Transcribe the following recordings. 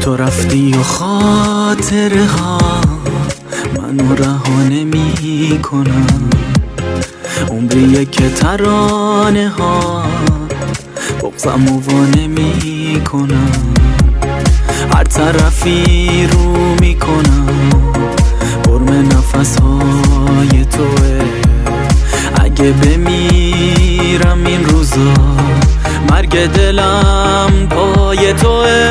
تو رفتی و خاطره ها منو رها نمی کنم. عمریه که ترانه ها بغضم و نمی کنم. هر طرفی رو می کنم برم نفس های توه. اگه بمیرم این روزا مرگ دلم پای توه.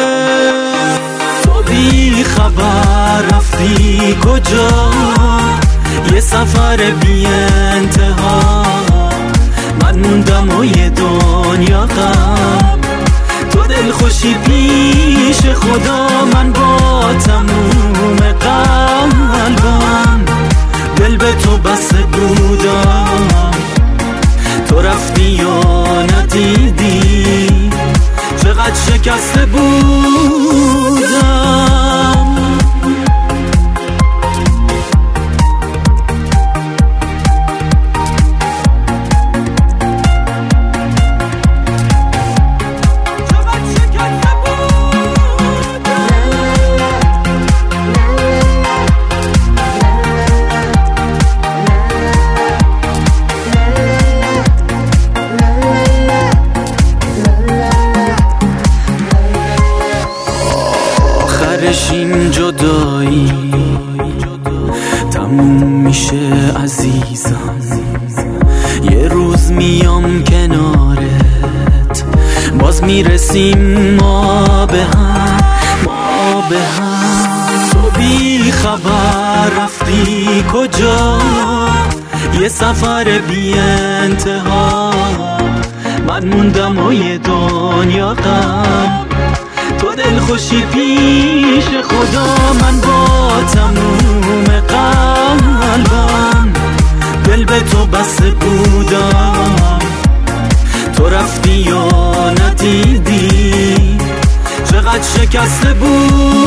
تو بی خبر رفتی کجا؟ یه سفر بی انتها. من موندم و یه دنیا غم. تو دل خوشی پیش خدا. من با تموم قلبم دل به تو بسته بودم. تو رفتی و ندیدی چقدر شکسته بودم. این جدایی تموم میشه عزیزم. یه روز میام کنارت باز میرسیم ما به هم. تو بی خبر رفتی کجا؟ یه سفر بی انتها. من موندم و یه دنیا غم. تو دل خوشی پیش خدا. من با تموم قلبم دل به تو بسته بودم. تو رفتی و ندیدی چقدر شکسته بود.